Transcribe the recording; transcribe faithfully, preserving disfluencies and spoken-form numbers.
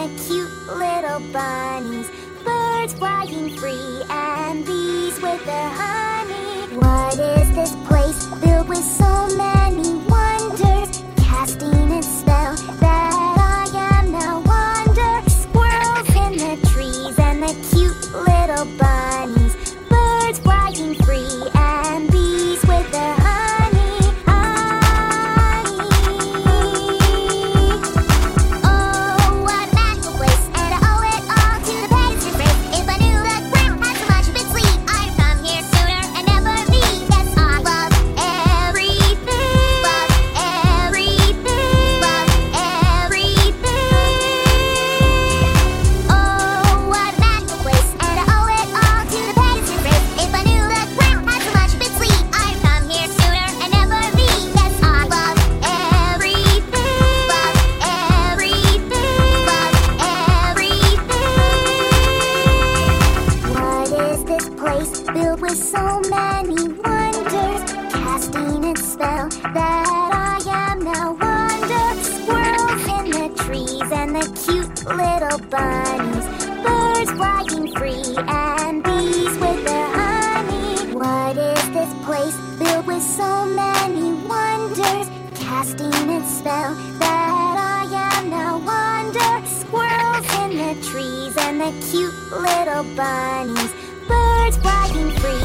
the cute little bunnies, birds flying free, and bees with their honey. What is this place filled with so many wonders, casting its spell that I am now wonder? Squirrels in the trees and the cute little bunnies, birds flying free, and bees with their honey. Filled with so many wonders, casting its spell that I am now wonder. Squirrels in the trees and the cute little bunnies, birds flying free, and bees with their honey. What is this place filled with so many wonders, casting its spell that I am now wonder? Squirrels in the trees and the cute little bunnies, birds flying free.